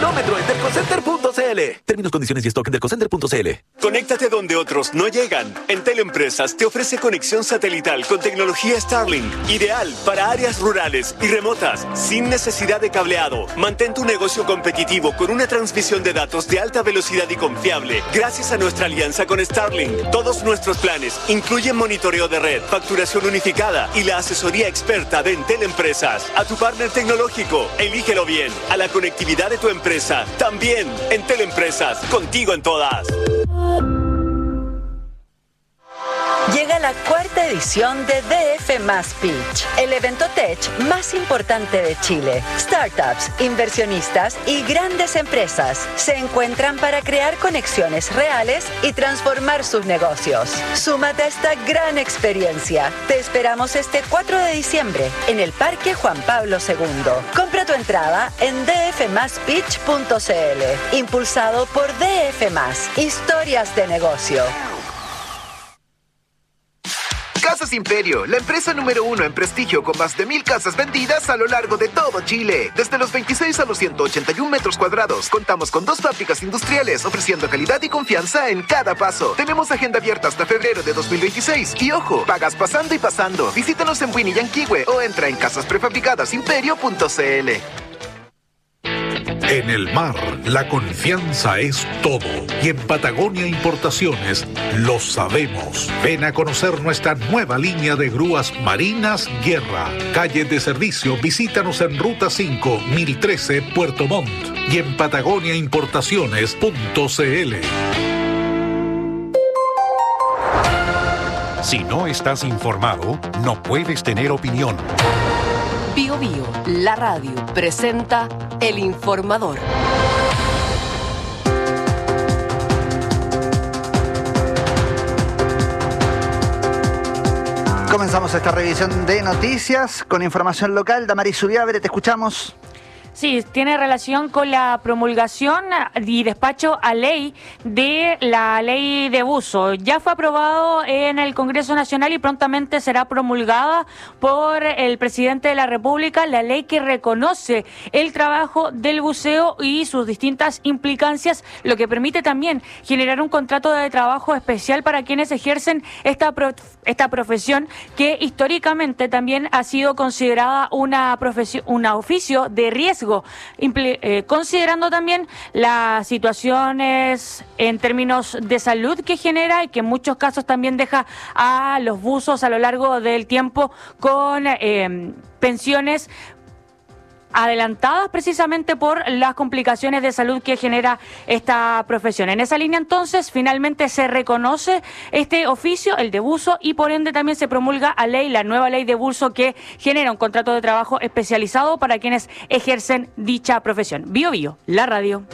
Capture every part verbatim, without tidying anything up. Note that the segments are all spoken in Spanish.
kilómetro en Telcocenter punto c l. Términos, condiciones y stock en Telcocenter punto c l. Conéctate donde otros no llegan. En Teleempresas te ofrece conexión satelital con tecnología Starlink, ideal para áreas rurales y remotas, sin necesidad de cableado. Mantén tu negocio competitivo con una transmisión de datos de alta velocidad y confiable, gracias a nuestra alianza con Starlink. Todos nuestros planes incluyen monitoreo de red, facturación unificada y la asesoría experta de Entel Empresas. A tu partner tecnológico, elígelo bien. A la conectividad de tu empresa, también. Entel Empresas, contigo en todas. Llega la cuarta edición de D F más Pitch, el evento tech más importante de Chile. Startups, inversionistas y grandes empresas se encuentran para crear conexiones reales y transformar sus negocios. Súmate a esta gran experiencia. Te esperamos este cuatro de diciembre en el Parque Juan Pablo segundo. Compra tu entrada en d f más pitch punto c l. Impulsado por D F más, historias de negocio. Casas Imperio, la empresa número uno en prestigio con más de mil casas vendidas a lo largo de todo Chile. Desde los veintiséis a los ciento ochenta y uno metros cuadrados, contamos con dos fábricas industriales ofreciendo calidad y confianza en cada paso. Tenemos agenda abierta hasta febrero de dos mil veintiséis. Y ojo, pagas pasando y pasando. Visítanos en Winnie Yanquihue o entra en casas prefabricadas imperio punto c l. En el mar, la confianza es todo. Y en Patagonia Importaciones lo sabemos. Ven a conocer nuestra nueva línea de grúas marinas Guerra. Calle de servicio, visítanos en Ruta cinco, mil trece, Puerto Montt. Y en patagonia importaciones punto c l. Si no estás informado, no puedes tener opinión. Bio Bio, la radio, presenta El Informador. Comenzamos esta revisión de noticias con información local. Damaris Zubiabre, te escuchamos. Sí, tiene relación con la promulgación y despacho a ley de la ley de buzo. Ya fue aprobado en el Congreso Nacional y prontamente será promulgada por el presidente de la República la ley que reconoce el trabajo del buceo y sus distintas implicancias, lo que permite también generar un contrato de trabajo especial para quienes ejercen esta pro- esta profesión que históricamente también ha sido considerada una profesión, un oficio de riesgo. Impl- eh, considerando también las situaciones en términos de salud que genera y que en muchos casos también deja a los buzos a lo largo del tiempo con eh, pensiones adelantadas precisamente por las complicaciones de salud que genera esta profesión. En esa línea, entonces, finalmente se reconoce este oficio, el de buzo, y por ende también se promulga a ley, la nueva ley de buzo que genera un contrato de trabajo especializado para quienes ejercen dicha profesión. Bio Bio, la radio.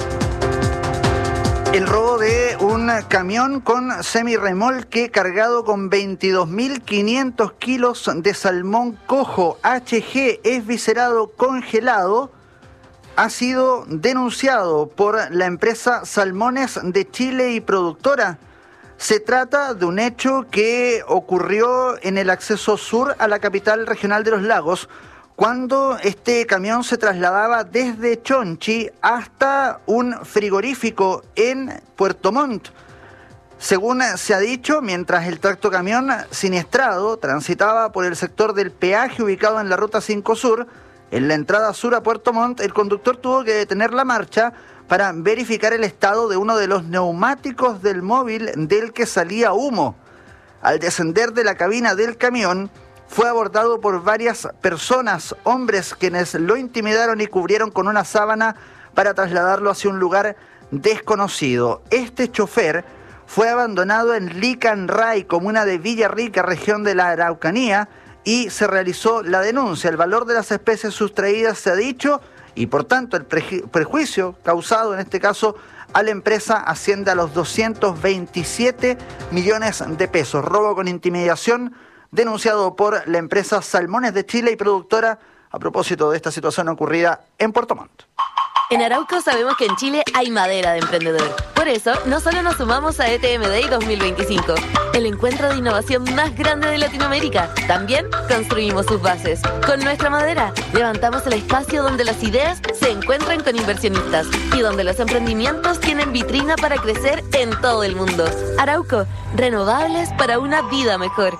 El robo de un camión con semirremolque cargado con veintidós mil quinientos kilos de salmón cojo H G esviscerado congelado ha sido denunciado por la empresa Salmones de Chile y Productora. Se trata de un hecho que ocurrió en el acceso sur a la capital regional de los lagos, cuando este camión se trasladaba desde Chonchi hasta un frigorífico en Puerto Montt. Según se ha dicho, mientras el tractocamión siniestrado transitaba por el sector del peaje ubicado en la Ruta cinco Sur, en la entrada sur a Puerto Montt, el conductor tuvo que detener la marcha para verificar el estado de uno de los neumáticos del móvil del que salía humo. Al descender de la cabina del camión, fue abordado por varias personas, hombres, quienes lo intimidaron y cubrieron con una sábana para trasladarlo hacia un lugar desconocido. Este chofer fue abandonado en Licanray, comuna de Villarrica, región de la Araucanía, y se realizó la denuncia. El valor de las especies sustraídas se ha dicho, y por tanto el preju- perjuicio causado en este caso a la empresa asciende a los doscientos veintisiete millones de pesos. Robo con intimidación denunciado por la empresa Salmones de Chile y Productora a propósito de esta situación ocurrida en Puerto Montt. En Arauco sabemos que en Chile hay madera de emprendedor. Por eso, no solo nos sumamos a E T M Day dos mil veinticinco, el encuentro de innovación más grande de Latinoamérica, también construimos sus bases. Con nuestra madera, levantamos el espacio donde las ideas se encuentran con inversionistas y donde los emprendimientos tienen vitrina para crecer en todo el mundo. Arauco, renovables para una vida mejor.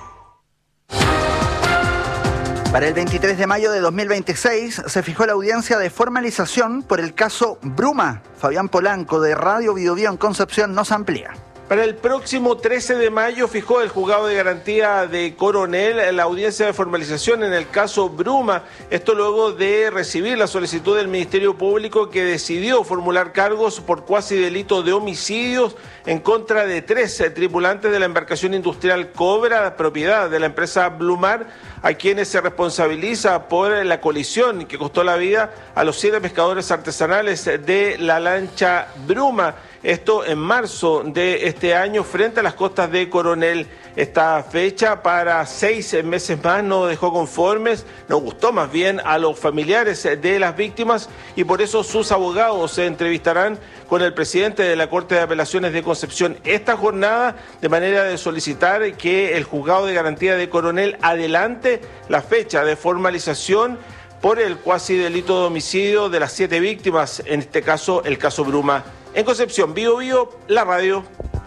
Para el veintitrés de mayo de dos mil veintiséis se fijó la audiencia de formalización por el caso Bruma. Fabián Polanco de Radio Biobío en Concepción nos amplía. Para el próximo trece de mayo fijó el Juzgado de Garantía de Coronel la audiencia de formalización en el caso Bruma. Esto luego de recibir la solicitud del Ministerio Público, que decidió formular cargos por cuasi delito de homicidios en contra de tres tripulantes de la embarcación industrial Cobra, propiedad de la empresa Blumar, a quienes se responsabiliza por la colisión que costó la vida a los siete pescadores artesanales de la lancha Bruma. Esto en marzo de este año frente a las costas de Coronel. Esta fecha para seis meses más no dejó conformes, no gustó más bien a los familiares de las víctimas, y por eso sus abogados se entrevistarán con el presidente de la Corte de Apelaciones de Concepción esta jornada, de manera de solicitar que el Juzgado de Garantía de Coronel adelante la fecha de formalización por el cuasi delito de homicidio de las siete víctimas, en este caso el caso Bruma. En Concepción, Bio Bio, la radio.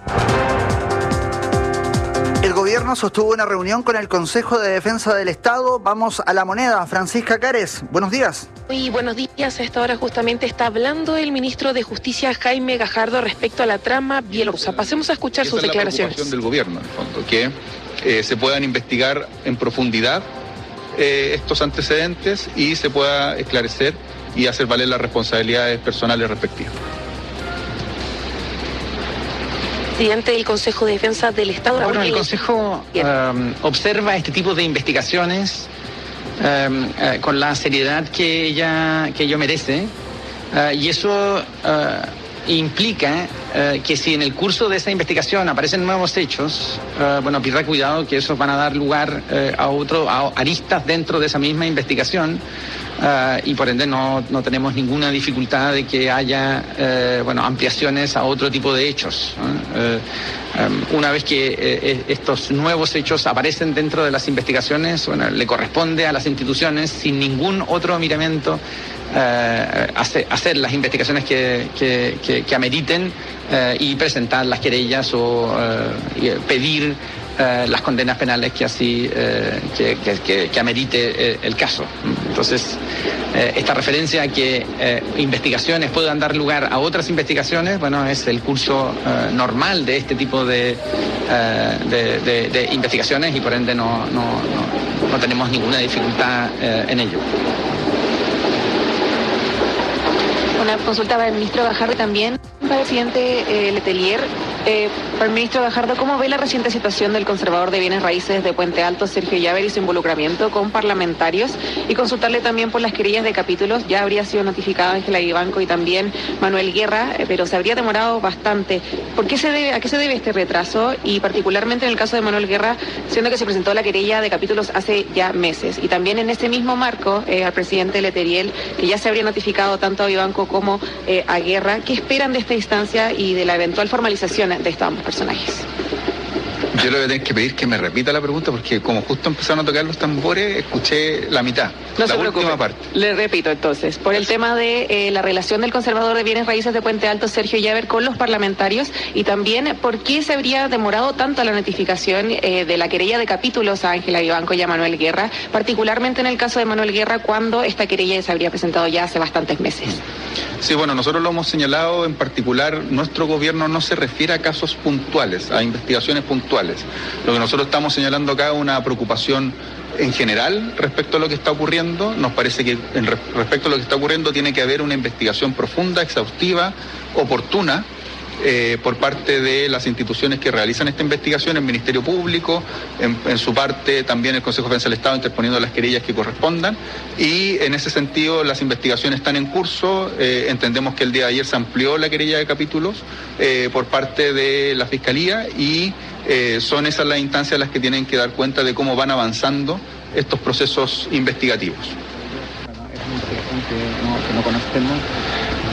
El gobierno sostuvo una reunión con el Consejo de Defensa del Estado. Vamos a La Moneda. Francisca Cares, buenos días. Muy buenos días. A esta hora justamente está hablando el ministro de Justicia, Jaime Gajardo, respecto a la trama bielorrusa. Pasemos a escuchar sus declaraciones. Esa es la preocupación del gobierno, en el fondo, que eh, se puedan investigar en profundidad eh, estos antecedentes y se pueda esclarecer y hacer valer las responsabilidades personales respectivas. Presidente del Consejo de Defensa del Estado. Bueno, el Consejo um, observa este tipo de investigaciones um, uh, con la seriedad que ella que ello merece, uh, y eso uh, implica uh, que si en el curso de esa investigación aparecen nuevos hechos, uh, bueno, pida cuidado que esos van a dar lugar uh, a otro a aristas dentro de esa misma investigación. Uh, y por ende no, no tenemos ninguna dificultad de que haya uh, bueno, ampliaciones a otro tipo de hechos. Uh, um, una vez que uh, estos nuevos hechos aparecen dentro de las investigaciones, bueno, le corresponde a las instituciones, sin ningún otro miramiento, uh, hacer, hacer las investigaciones que, que, que, que ameriten uh, y presentar las querellas o uh, pedir Uh, las condenas penales que así uh, que, que, que, que amerite uh, el caso. Entonces, uh, esta referencia a que uh, investigaciones puedan dar lugar a otras investigaciones, bueno, es el curso uh, normal de este tipo de, uh, de, de, de investigaciones, y por ende no, no, no, no tenemos ninguna dificultad uh, en ello. Una consulta para el ministro Gajardo también, para el presidente eh, Letelier. Eh, para el ministro Gajardo, ¿cómo ve la reciente situación del conservador de bienes raíces de Puente Alto, Sergio Llaver, y su involucramiento con parlamentarios? Y consultarle también por las querellas de capítulos. Ya habría sido notificado Ángela Vivanco y también Manuel Guerra, eh, pero se habría demorado bastante. ¿Por qué se debe, a qué se debe este retraso? Y particularmente en el caso de Manuel Guerra, siendo que se presentó la querella de capítulos hace ya meses. Y también en este mismo marco, eh, al presidente Letelier, que ya se habría notificado tanto a Vivanco como eh, a Guerra. ¿Qué esperan de esta instancia y de la eventual formalización de estos ambos personajes? Yo le voy a tener que pedir que me repita la pregunta, porque como justo empezaron a tocar los tambores, escuché la mitad, no la se última parte. Le repito entonces, por el tema de eh, la relación del conservador de bienes raíces de Puente Alto, Sergio Llaver, con los parlamentarios, y también por qué se habría demorado tanto la notificación eh, de la querella de capítulos a Ángela Vivanco y a Manuel Guerra, particularmente en el caso de Manuel Guerra, cuando esta querella se habría presentado ya hace bastantes meses. Sí, bueno, nosotros lo hemos señalado, en particular, nuestro gobierno no se refiere a casos puntuales, a investigaciones puntuales. Lo que nosotros estamos señalando acá es una preocupación en general respecto a lo que está ocurriendo. Nos parece que en re- respecto a lo que está ocurriendo tiene que haber una investigación profunda, exhaustiva, oportuna, Eh, por parte de las instituciones que realizan esta investigación, el Ministerio Público, en, en su parte también el Consejo de Defensa del Estado interponiendo las querellas que correspondan, y en ese sentido las investigaciones están en curso. Eh, entendemos que el día de ayer se amplió la querella de capítulos eh, por parte de la Fiscalía, y eh, son esas las instancias las que tienen que dar cuenta de cómo van avanzando estos procesos investigativos. Bueno, es una investigación que no, que no conocemos.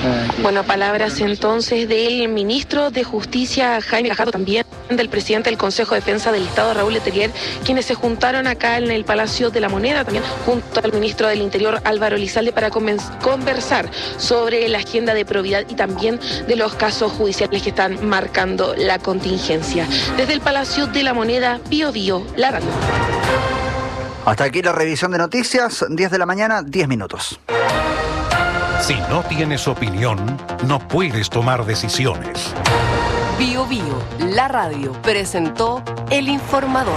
Bueno, palabras entonces del ministro de Justicia, Jaime Gajardo, también del presidente del Consejo de Defensa del Estado, Raúl Letelier, quienes se juntaron acá en el Palacio de la Moneda, también junto al ministro del Interior, Álvaro Elizalde, para conversar sobre la agenda de probidad y también de los casos judiciales que están marcando la contingencia. Desde el Palacio de la Moneda, Bío Bío, la radio. Hasta aquí la revisión de noticias, diez de la mañana, diez minutos. Si no tienes opinión, no puedes tomar decisiones. Bío Bío, la radio, presentó El Informador.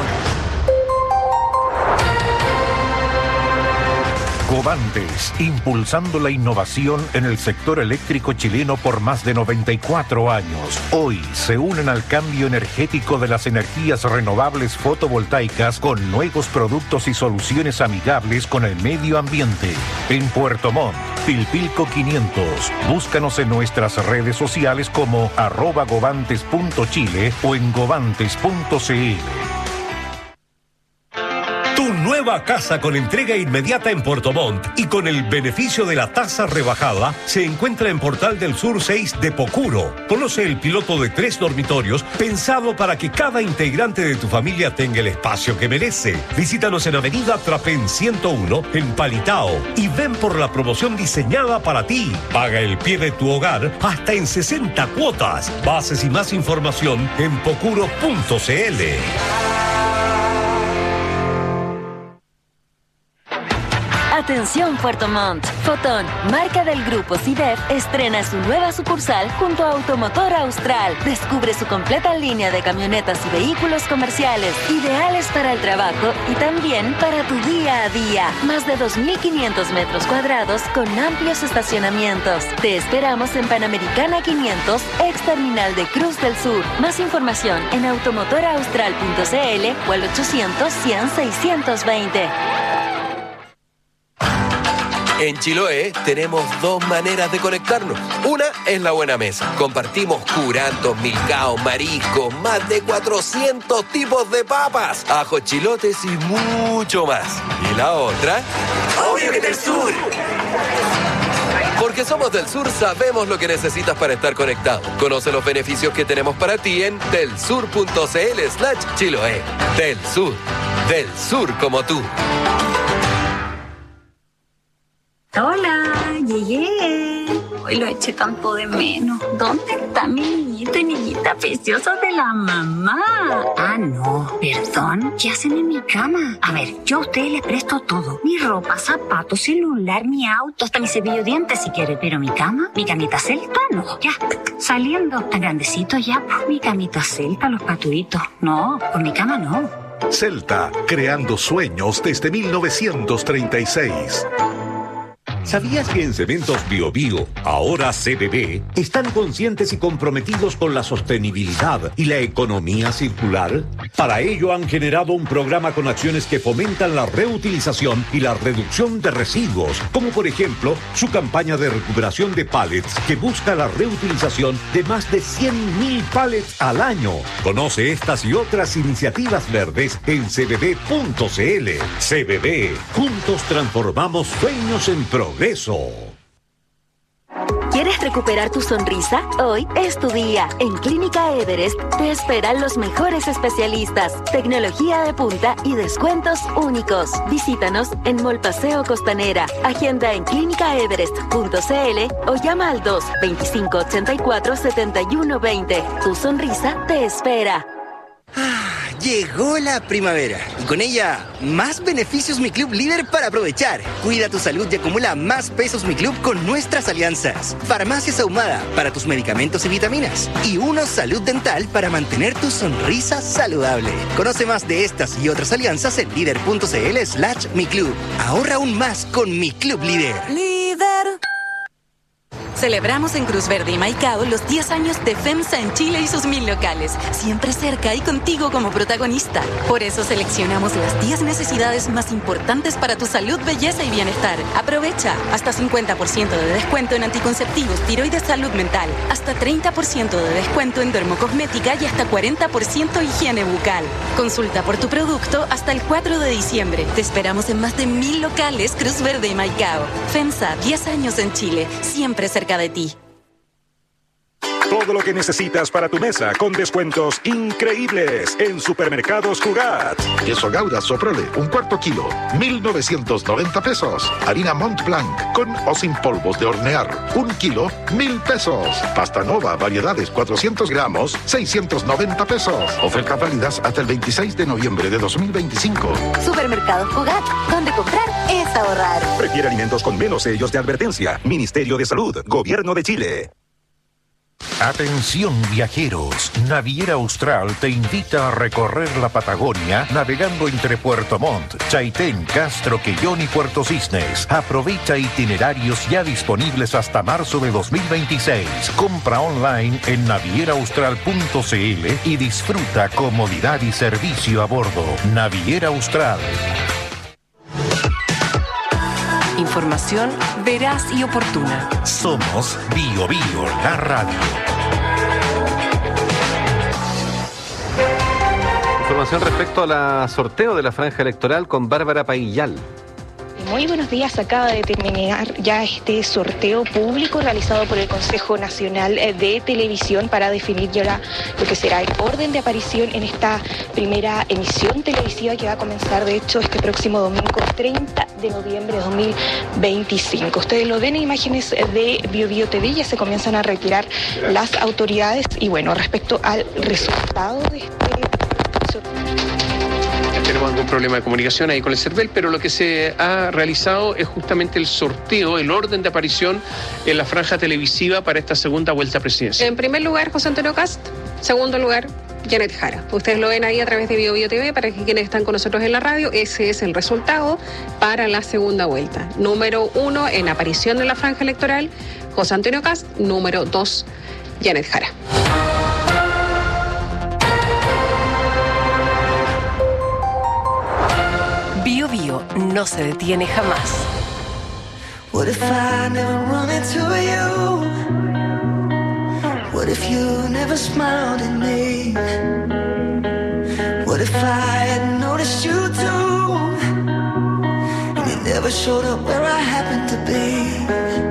Covantes, impulsando la innovación en el sector eléctrico chileno por más de noventa y cuatro años. Hoy se unen al cambio energético de las energías renovables fotovoltaicas con nuevos productos y soluciones amigables con el medio ambiente. En Puerto Montt, Pilpilco quinientos. Búscanos en nuestras redes sociales como arroba govantes punto chile o en govantes punto cl. Tu nueva casa con entrega inmediata en Puerto Montt y con el beneficio de la tasa rebajada se encuentra en Portal del Sur seis de Pocuro. Conoce el piloto de tres dormitorios pensado para que cada integrante de tu familia tenga el espacio que merece. Visítanos en Avenida Trapén ciento uno en Palitao y ven por la promoción diseñada para ti. Paga el pie de tu hogar hasta en sesenta cuotas. Bases y más información en pocuro punto cl. Atención Puerto Montt. Fotón, marca del grupo C I D E F, estrena su nueva sucursal junto a Automotor Austral. Descubre su completa línea de camionetas y vehículos comerciales, ideales para el trabajo y también para tu día a día. Más de dos mil quinientos metros cuadrados con amplios estacionamientos. Te esperamos en Panamericana quinientos, ex terminal de Cruz del Sur. Más información en automotor austral punto cl o al ochocientos, cien, seiscientos veinte. En Chiloé tenemos dos maneras de conectarnos. Una es la buena mesa. Compartimos curantos, milcaos, mariscos, más de cuatrocientos tipos de papas, ajos, chilotes y mucho más. Y la otra, obvio que del sur. Porque somos del sur, sabemos lo que necesitas para estar conectado. Conoce los beneficios que tenemos para ti en delsur punto cl slash Chiloé. Del sur, del sur como tú. Hola, llegué. Hoy lo eché tanto de menos. ¿Dónde está mi niñito y niñita preciosa de la mamá? Ah, no, perdón. ¿Qué hacen en mi cama? A ver, yo a ustedes les presto todo. Mi ropa, zapatos, celular, mi auto, hasta mi cepillo de dientes si quiere. Pero mi cama, mi camita celta, no. Ya, saliendo. Tan grandecito ya, pues mi camita celta, los paturitos. No, por mi cama no. Celta, creando sueños desde mil novecientos treinta y seis. ¿Sabías que en Cementos Bío Bío, ahora C B B, están conscientes y comprometidos con la sostenibilidad y la economía circular? Para ello han generado un programa con acciones que fomentan la reutilización y la reducción de residuos, como por ejemplo su campaña de recuperación de pallets que busca la reutilización de más de cien mil pallets al año. Conoce estas y otras iniciativas verdes en c b b punto cl. C B B, juntos transformamos sueños en progreso. ¿Quieres recuperar tu sonrisa? Hoy es tu día. En Clínica Everest te esperan los mejores especialistas, tecnología de punta y descuentos únicos. Visítanos en Mall Paseo Costanera. Agenda en clínica everest punto cl o llama al dos, veinticinco, ochenta y cuatro, setenta y uno, veinte. Tu sonrisa te espera. Llegó la primavera y con ella más beneficios Mi Club Líder para aprovechar. Cuida tu salud y acumula más pesos Mi Club con nuestras alianzas. Farmacias Ahumada para tus medicamentos y vitaminas. Y Uno Salud Dental para mantener tu sonrisa saludable. Conoce más de estas y otras alianzas en líder punto cl slash Mi Club. Ahorra aún más con Mi Club Líder. Líder. Celebramos en Cruz Verde y Maicao los diez años de FEMSA en Chile y sus mil locales, siempre cerca y contigo como protagonista. Por eso seleccionamos las diez necesidades más importantes para tu salud, belleza y bienestar. Aprovecha hasta cincuenta por ciento de descuento en anticonceptivos, tiroides, salud mental, hasta treinta por ciento de descuento en dermocosmética y hasta cuarenta por ciento higiene bucal. Consulta por tu producto hasta el cuatro de diciembre. Te esperamos en más de mil locales Cruz Verde y Maicao. FEMSA, diez años en Chile, siempre cerca cerca de ti. Todo lo que necesitas para tu mesa con descuentos increíbles en Supermercados Cugat. Queso Gouda Soprole, un cuarto kilo, mil novecientos noventa pesos. Harina Mont Blanc, con o sin polvos de hornear, un kilo, mil pesos. Pasta Nova, variedades, cuatrocientos gramos, seiscientos noventa pesos. Ofertas válidas hasta el veintiséis de noviembre de dos mil veinticinco. Supermercados Cugat, donde comprar es ahorrar. Prefiere alimentos con menos sellos de advertencia. Ministerio de Salud, Gobierno de Chile. Atención viajeros, Naviera Austral te invita a recorrer la Patagonia navegando entre Puerto Montt, Chaitén, Castro, Quellón y Puerto Cisnes. Aprovecha itinerarios ya disponibles hasta marzo de dos mil veintiséis. Compra online en naviera austral punto c l y disfruta comodidad y servicio a bordo. Naviera Austral. Información veraz y oportuna. Somos Bio Bio, la radio. Información respecto a la sorteo de la franja electoral con Bárbara Paillal. Muy buenos días. Acaba de terminar ya este sorteo público realizado por el Consejo Nacional de Televisión para definir ya lo que será el orden de aparición en esta primera emisión televisiva que va a comenzar, de hecho, este próximo domingo treinta de noviembre de dos mil veinticinco. Ustedes lo ven en imágenes de Bio Bio T V, ya se comienzan a retirar las autoridades y bueno, respecto al resultado de este sorteo. Tenemos algún problema de comunicación ahí con el CERVEL, pero lo que se ha realizado es justamente el sorteo, el orden de aparición en la franja televisiva para esta segunda vuelta presidencial. En primer lugar, José Antonio Cast. Segundo lugar, Janet Jara. Ustedes lo ven ahí a través de Bio Bio T V, para que quienes están con nosotros en la radio, ese es el resultado para la segunda vuelta. Número uno en aparición en la franja electoral, José Antonio Cast. Número dos, Janet Jara. Bio Bio no se detiene jamás. What if I never run into you? What if you never smiled at me? What if I had noticed you too, and you never showed up where I happened to be?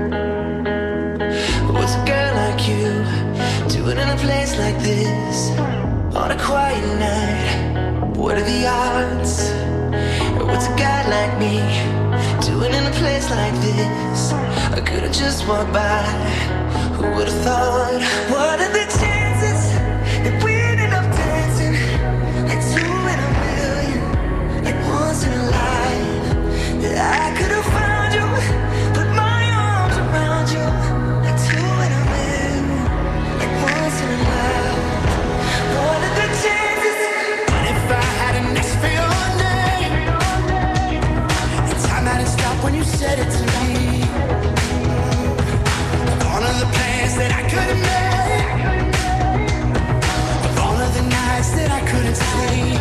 What's a girl like you doing in a place like this on a quiet night? What are the odds? What's a guy like me doing in a place like this? I could've just walked by. Who would've thought? What are the chances that we ended up dancing like two in a million, like once in a life? That I could've found you, put my arms around you, like two in a million, like once in a life. What are the chances? What if I had an X for your when you said it to me? Of all of the plans that I could have made, of all of the nights that I couldn't sleep,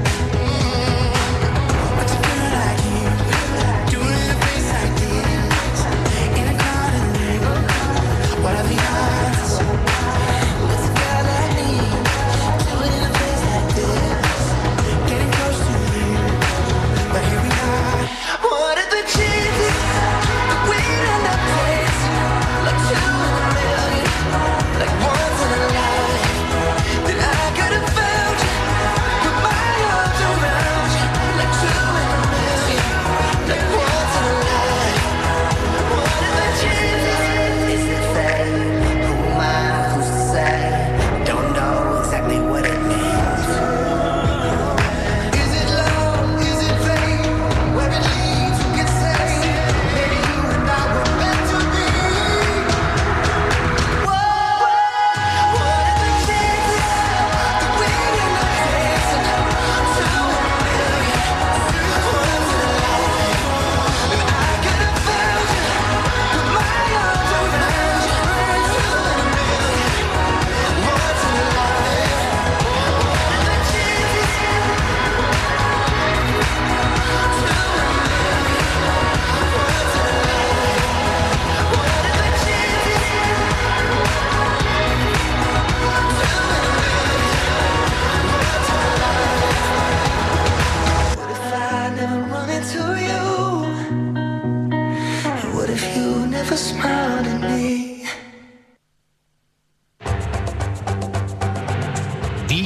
what's a girl like you doing in a place like this, in a crowded room? What are the odds? What's a girl like me doing in a place like this, getting close to you, but here we are. What are the chances that we end up dancing like two in a million?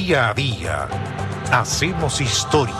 Día a día, hacemos historia.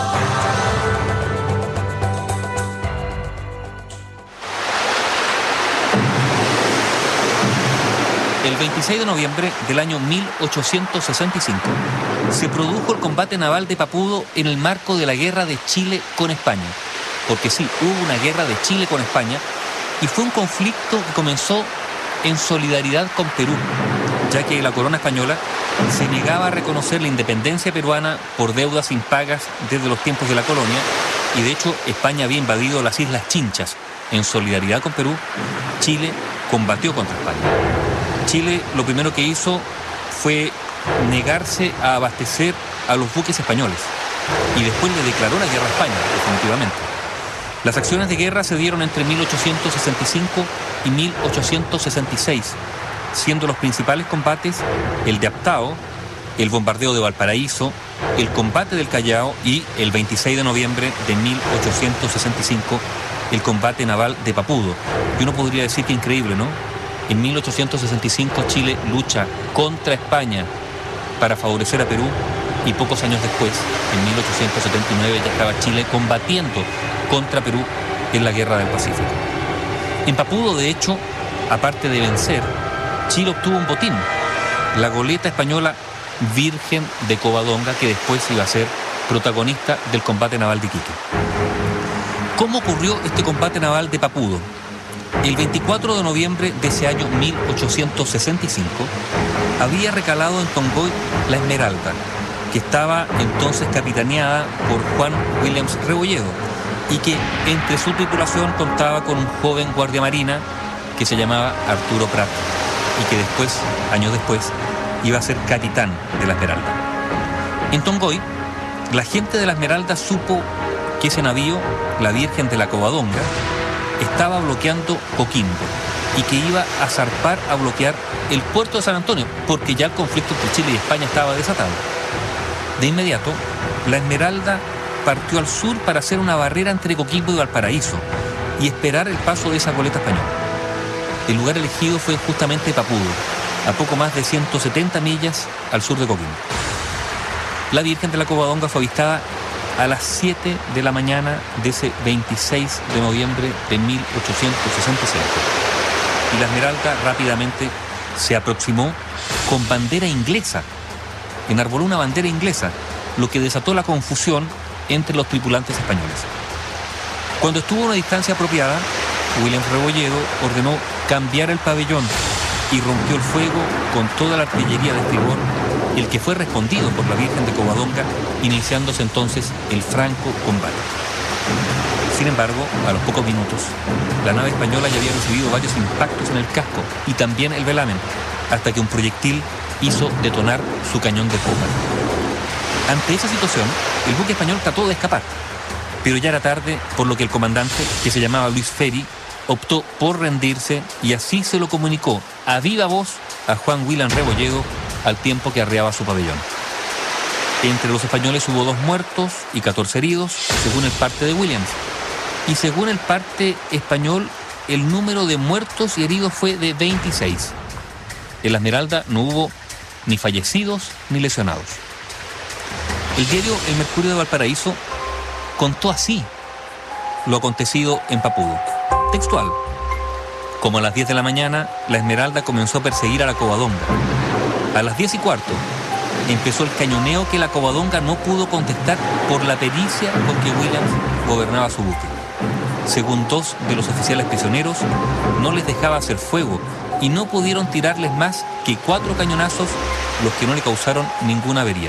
El veintiséis de noviembre del año mil ochocientos sesenta y cinco se produjo el combate naval de Papudo en el marco de la guerra de Chile con España. Porque sí, hubo una guerra de Chile con España y fue un conflicto que comenzó en solidaridad con Perú, ya que la corona española se negaba a reconocer la independencia peruana por deudas impagas desde los tiempos de la colonia, y de hecho España había invadido las Islas Chinchas. En solidaridad con Perú, Chile combatió contra España. Chile lo primero que hizo fue negarse a abastecer a los buques españoles y después le declaró la guerra a España, definitivamente. Las acciones de guerra se dieron entre mil ochocientos sesenta y cinco y mil ochocientos sesenta y seis, siendo los principales combates el de Aptao, el bombardeo de Valparaíso, el combate del Callao y el veintiséis de noviembre de mil ochocientos sesenta y cinco, el combate naval de Papudo. Y uno podría decir que increíble, ¿no? En mil ochocientos sesenta y cinco Chile lucha contra España para favorecer a Perú, y pocos años después, en mil ochocientos setenta y nueve, ya estaba Chile combatiendo contra Perú en la Guerra del Pacífico. En Papudo, de hecho, aparte de vencer, Chile obtuvo un botín, la goleta española Virgen de Covadonga, que después iba a ser protagonista del combate naval de Iquique. ¿Cómo ocurrió este combate naval de Papudo? El veinticuatro de noviembre de ese año mil ochocientos sesenta y cinco había recalado en Tongoy la Esmeralda, que estaba entonces capitaneada por Juan Williams Rebolledo y que entre su tripulación contaba con un joven guardia marina que se llamaba Arturo Prat y que después, años después, iba a ser capitán de la Esmeralda. En Tongoy, la gente de la Esmeralda supo que ese navío, la Virgen de la Covadonga, estaba bloqueando Coquimbo y que iba a zarpar a bloquear el puerto de San Antonio, porque ya el conflicto entre Chile y España estaba desatado. De inmediato, la Esmeralda partió al sur para hacer una barrera entre Coquimbo y Valparaíso y esperar el paso de esa goleta española. El lugar elegido fue justamente Papudo, a poco más de ciento setenta millas al sur de Coquimbo. La Virgen de la Covadonga fue avistada a las siete de la mañana de ese veintiséis de noviembre de mil ochocientos sesenta y cinco. Y la Esmeralda rápidamente se aproximó con bandera inglesa. Enarboló una bandera inglesa, lo que desató la confusión entre los tripulantes españoles. Cuando estuvo a una distancia apropiada, William Rebolledo ordenó cambiar el pabellón y rompió el fuego con toda la artillería de estribor, el que fue respondido por la Virgen de Covadonga, iniciándose entonces el franco combate. Sin embargo, a los pocos minutos, la nave española ya había recibido varios impactos en el casco y también el velamen, hasta que un proyectil hizo detonar su cañón de popa. Ante esa situación, el buque español trató de escapar, pero ya era tarde, por lo que el comandante, que se llamaba Luis Ferry, optó por rendirse y así se lo comunicó a viva voz a Juan William Rebolledo al tiempo que arreaba su pabellón. Entre los españoles hubo dos muertos y catorce heridos, según el parte de Williams. Y según el parte español, el número de muertos y heridos fue de veintiséis. En la Esmeralda no hubo ni fallecidos ni lesionados. El diario El Mercurio de Valparaíso contó así lo acontecido en Papudo. Textual: como a las diez de la mañana, la Esmeralda comenzó a perseguir a la Covadonga. A las diez y cuarto empezó el cañoneo que la Covadonga no pudo contestar por la pericia con que Williams gobernaba su buque. Según dos de los oficiales prisioneros, no les dejaba hacer fuego y no pudieron tirarles más que cuatro cañonazos, los que no le causaron ninguna avería.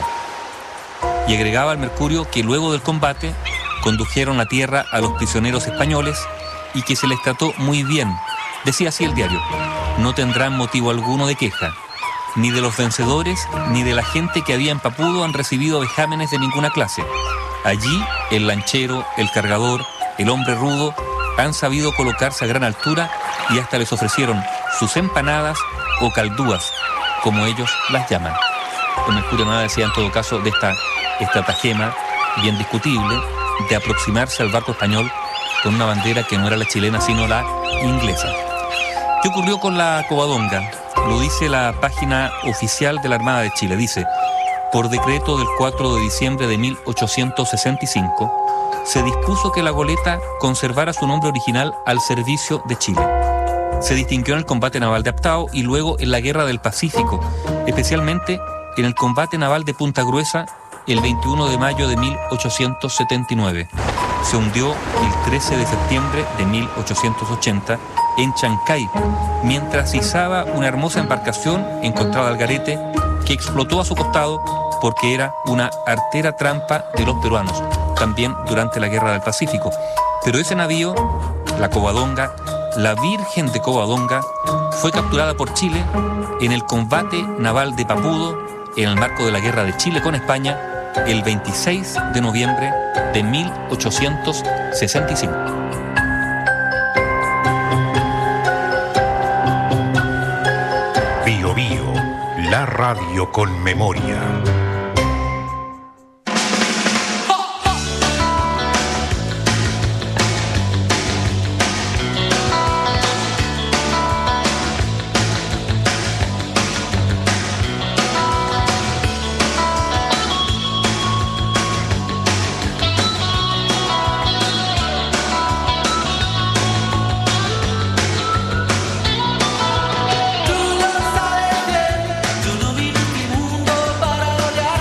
Y agregaba al Mercurio que luego del combate condujeron a tierra a los prisioneros españoles y que se les trató muy bien. Decía así el diario: no tendrán motivo alguno de queja. Ni de los vencedores ni de la gente que había en Papudo han recibido vejámenes de ninguna clase. Allí el lanchero, el cargador, el hombre rudo han sabido colocarse a gran altura y hasta les ofrecieron sus empanadas o caldúas, como ellos las llaman. El Mercurio nada decía en todo caso de esta estratagema bien discutible de aproximarse al barco español con una bandera que no era la chilena sino la inglesa. ¿Qué ocurrió con la Covadonga? Lo dice la página oficial de la Armada de Chile. Dice: Por decreto del cuatro de diciembre de mil ochocientos sesenta y cinco, se dispuso que la goleta conservara su nombre original al servicio de Chile. Se distinguió en el combate naval de Aptao y luego en la Guerra del Pacífico, especialmente en el combate naval de Punta Gruesa el veintiuno de mayo de mil ochocientos setenta y nueve. Se hundió el trece de septiembre de mil ochocientos ochenta en Chancay, mientras izaba una hermosa embarcación encontrada al garete que explotó a su costado porque era una artera trampa de los peruanos, también durante la Guerra del Pacífico. Pero ese navío, la Covadonga, la Virgen de Covadonga, fue capturada por Chile en el combate naval de Papudo en el marco de la Guerra de Chile con España el veintiséis de noviembre de mil ochocientos sesenta y cinco. Bio Bio, la radio con memoria. Tú lo sabes bien, tú no viniste al mundo para odiar.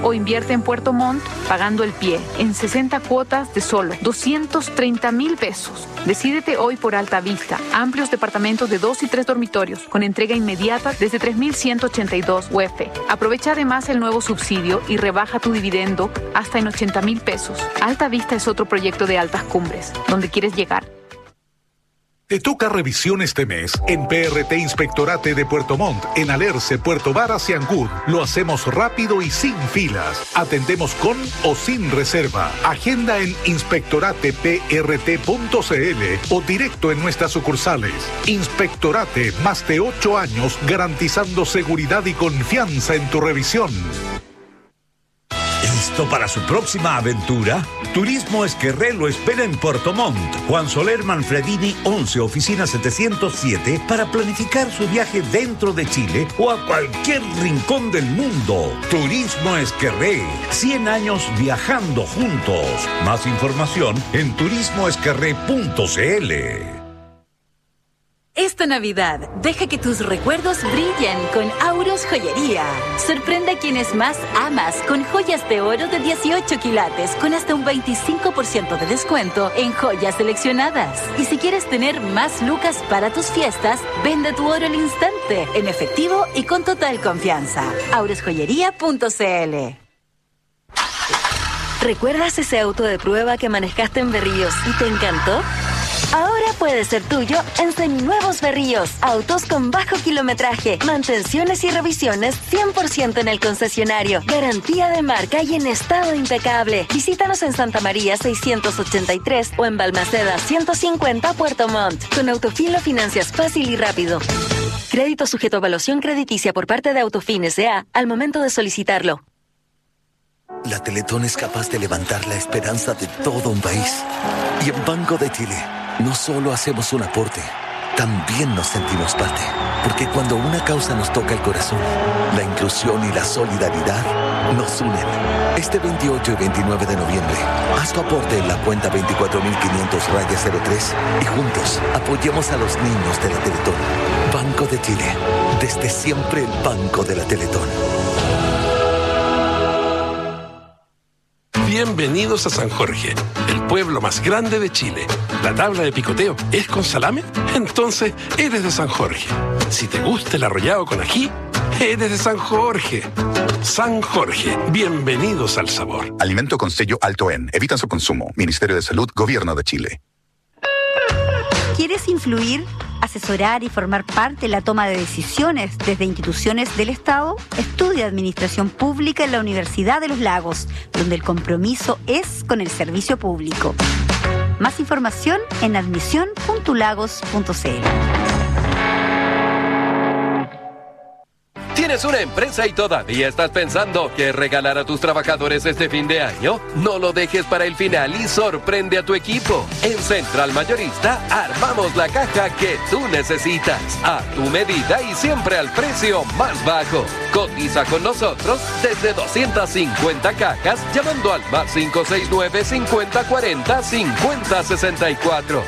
o invierte en Puerto Montt pagando el pie en sesenta cuotas de solo doscientos treinta mil pesos. Decídete hoy por Alta Vista. Amplios departamentos de dos y tres dormitorios con entrega inmediata desde tres mil ciento ochenta y dos U F. Aprovecha además el nuevo subsidio y rebaja tu dividendo hasta en ochenta mil pesos. Alta Vista es otro proyecto de Altas Cumbres. ¿Dónde quieres llegar? Te toca revisión este mes en P R T Inspectorate de Puerto Montt, en Alerce, Puerto Varas y Ancud. Lo hacemos rápido y sin filas. Atendemos con o sin reserva. Agenda en inspectorate p r t punto c l o directo en nuestras sucursales. Inspectorate, más de ocho años garantizando seguridad y confianza en tu revisión. ¿Listo para su próxima aventura? Turismo Esquerré lo espera en Puerto Montt. Juan Soler Manfredini, once, oficina setecientos siete, para planificar su viaje dentro de Chile o a cualquier rincón del mundo. Turismo Esquerré, cien años viajando juntos. Más información en turismo esquerré punto c l. Esta Navidad, deja que tus recuerdos brillen con Auros Joyería. Sorprende a quienes más amas con joyas de oro de dieciocho quilates con hasta un veinticinco por ciento de descuento en joyas seleccionadas. Y si quieres tener más lucas para tus fiestas, vende tu oro al instante, en efectivo y con total confianza. auros joyería punto c l. ¿Recuerdas ese auto de prueba que manejaste en Berríos y te encantó? Ahora puede ser tuyo en Seminuevos Berríos. Autos con bajo kilometraje, mantenciones y revisiones cien por ciento en el concesionario. Garantía de marca y en estado impecable. Visítanos en Santa María seiscientos ochenta y tres o en Balmaceda ciento cincuenta Puerto Montt. Con Autofin lo financias fácil y rápido. Crédito sujeto a evaluación crediticia por parte de Autofin S A al momento de solicitarlo. La Teletón es capaz de levantar la esperanza de todo un país. Y en Banco de Chile no solo hacemos un aporte, también nos sentimos parte. Porque cuando una causa nos toca el corazón, la inclusión y la solidaridad nos unen. Este veintiocho y veintinueve de noviembre, haz tu aporte en la cuenta veinticuatro mil quinientos cero tres y juntos apoyemos a los niños de la Teletón. Banco de Chile, desde siempre el Banco de la Teletón. Bienvenidos a San Jorge, el pueblo más grande de Chile. ¿La tabla de picoteo es con salame? Entonces eres de San Jorge. Si te gusta el arrollado con ají, eres de San Jorge. San Jorge, bienvenidos al sabor. Alimento con sello Alto En. Evitan su consumo. Ministerio de Salud, Gobierno de Chile. ¿Quieres influir, asesorar y formar parte en la toma de decisiones desde instituciones del Estado? Estudia Administración Pública en la Universidad de los Lagos, donde el compromiso es con el servicio público. Más información en admisión punto lagos punto c l. ¿Tienes una empresa y todavía estás pensando qué regalar a tus trabajadores este fin de año? No lo dejes para el final y sorprende a tu equipo. En Central Mayorista armamos la caja que tú necesitas, a tu medida y siempre al precio más bajo. Cotiza con nosotros desde doscientas cincuenta cajas llamando al más cinco seis nueve, cincuenta cuarenta, cincuenta sesenta y cuatro.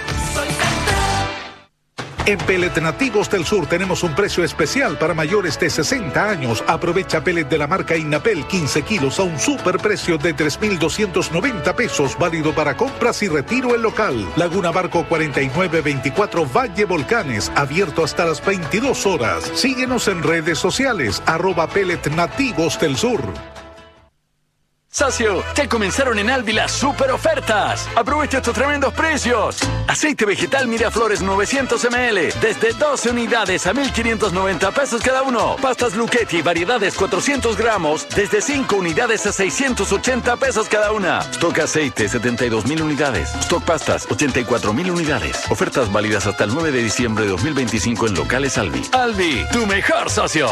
En Pellet Nativos del Sur tenemos un precio especial para mayores de sesenta años. Aprovecha pellet de la marca Innapel quince kilos a un superprecio de tres mil doscientos noventa pesos, válido para compras y retiro en local. Laguna Barco cuarenta y nueve veinticuatro Valle Volcanes, abierto hasta las veintidós horas. Síguenos en redes sociales, arroba Pellet Nativos del Sur. Socio, ya comenzaron en Alvi las super ofertas. Aprovecha estos tremendos precios. Aceite vegetal Miraflores novecientos mililitros, desde doce unidades a mil quinientos noventa pesos cada uno. Pastas Luchetti, variedades cuatrocientos gramos, desde cinco unidades a seiscientos ochenta pesos cada una. Stock aceite, setenta y dos mil unidades. Stock pastas, ochenta y cuatro mil unidades. Ofertas válidas hasta el nueve de diciembre de dos mil veinticinco en locales Alvi. Alvi, tu mejor socio.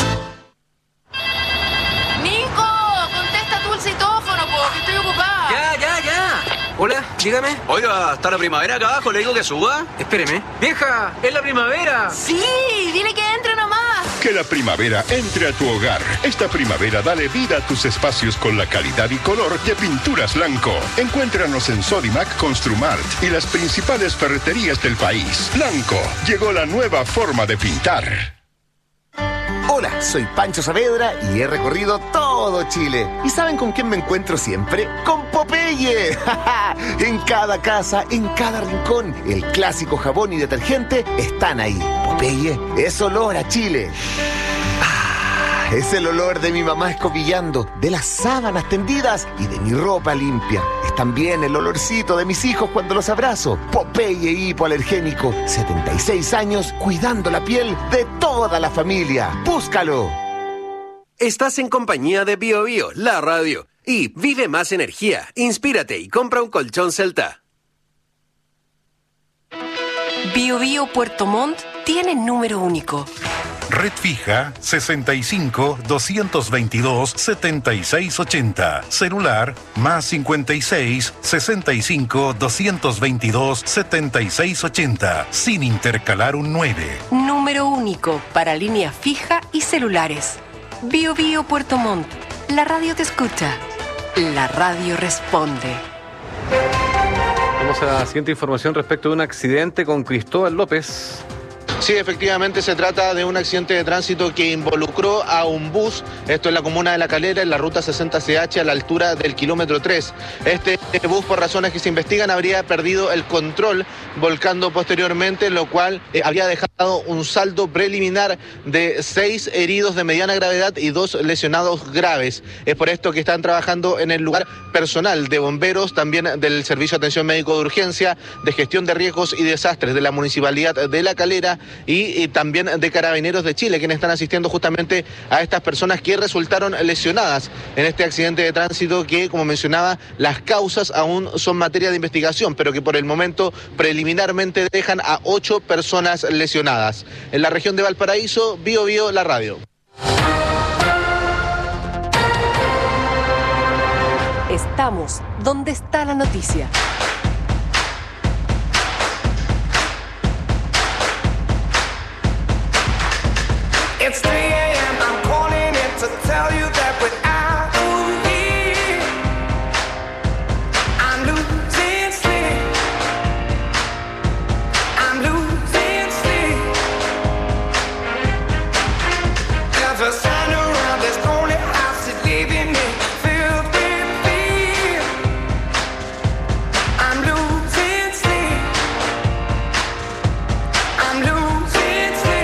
Hola, dígame. Oiga, ¿está la primavera acá abajo? ¿Le digo que suba? Espéreme. ¡Vieja! ¡Es la primavera! ¡Sí! ¡Dile que entre nomás! Que la primavera entre a tu hogar. Esta primavera dale vida a tus espacios con la calidad y color de Pinturas Blanco. Encuéntranos en Sodimac, Construmart y las principales ferreterías del país. Blanco, llegó la nueva forma de pintar. Hola, soy Pancho Saavedra y he recorrido todo Chile. ¿Y saben con quién me encuentro siempre? ¡Con Popeye! En cada casa, en cada rincón, el clásico jabón y detergente están ahí. Popeye es olor a Chile. Es el olor de mi mamá escobillando, de las sábanas tendidas y de mi ropa limpia. Es también el olorcito de mis hijos cuando los abrazo. Popeye hipoalergénico, setenta y seis años, cuidando la piel de toda la familia. ¡Búscalo! Estás en compañía de Bio Bio, la radio. Y vive más energía, inspírate y compra un colchón Celta. Bio Bio Puerto Montt tiene número único. Red fija sesenta y cinco, doscientos veintidós, setenta y seis ochenta. Celular más cincuenta y seis, sesenta y cinco, doscientos veintidós, setenta y seis ochenta. Sin intercalar un nueve. Número único para línea fija y celulares. Bio Bio Puerto Montt. La radio te escucha. La radio responde. Vamos a la siguiente información respecto de un accidente con Cristóbal López. Sí, efectivamente se trata de un accidente de tránsito que involucró a un bus, esto en la comuna de La Calera, en la ruta sesenta C H a la altura del kilómetro tres. Este bus, por razones que se investigan, habría perdido el control, volcando posteriormente, lo cual eh, habría dejado un saldo preliminar de seis heridos de mediana gravedad y dos lesionados graves. Es por esto que están trabajando en el lugar personal de bomberos, también del Servicio de Atención Médico de Urgencia, de Gestión de Riesgos y Desastres de la Municipalidad de La Calera, Y, y también de Carabineros de Chile, quienes están asistiendo justamente a estas personas que resultaron lesionadas en este accidente de tránsito que, como mencionaba, las causas aún son materia de investigación, pero que por el momento preliminarmente dejan a ocho personas lesionadas. En la región de Valparaíso, Bio Bio, la radio. Estamos donde está la noticia. It's three a m, I'm calling in to tell you that without you here, I'm losing sleep. I'm losing sleep. There's a sign around this lonely house that's leaving me filled with fear. I'm losing sleep. I'm losing sleep.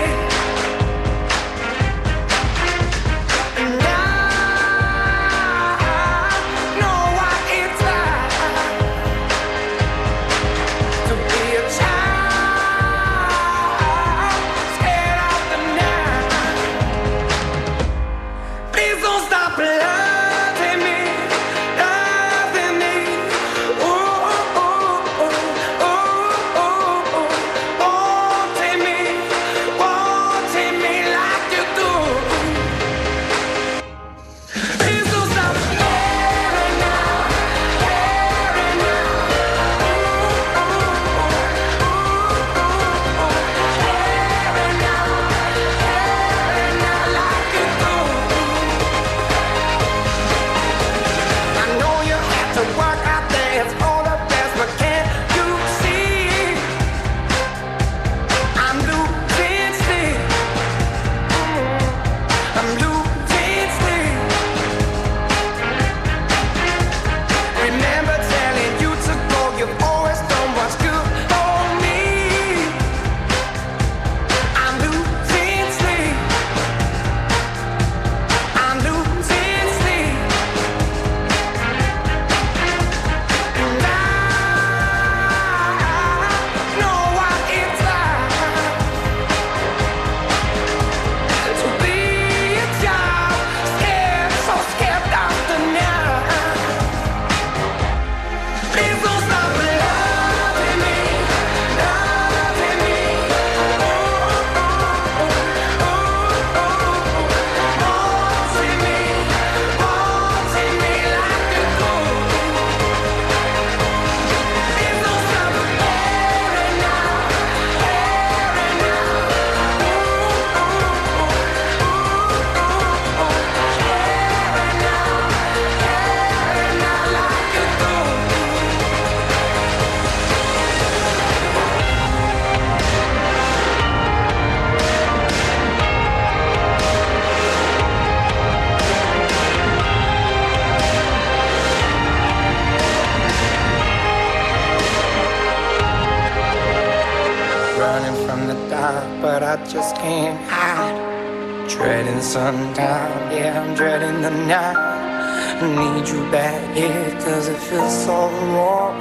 just can't hide. Dreading sundown, yeah, I'm dreading the night. I need you back here, cause it feels so wrong,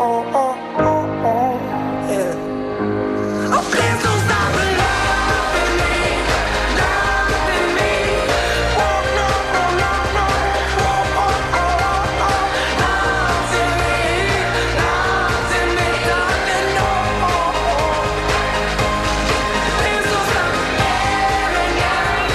yeah. Oh, please don't stop loving me, loving me. Oh, no, no, no, no. Oh, oh, oh, oh, oh. Loving me, loving me, darling, no. Please don't stop loving me,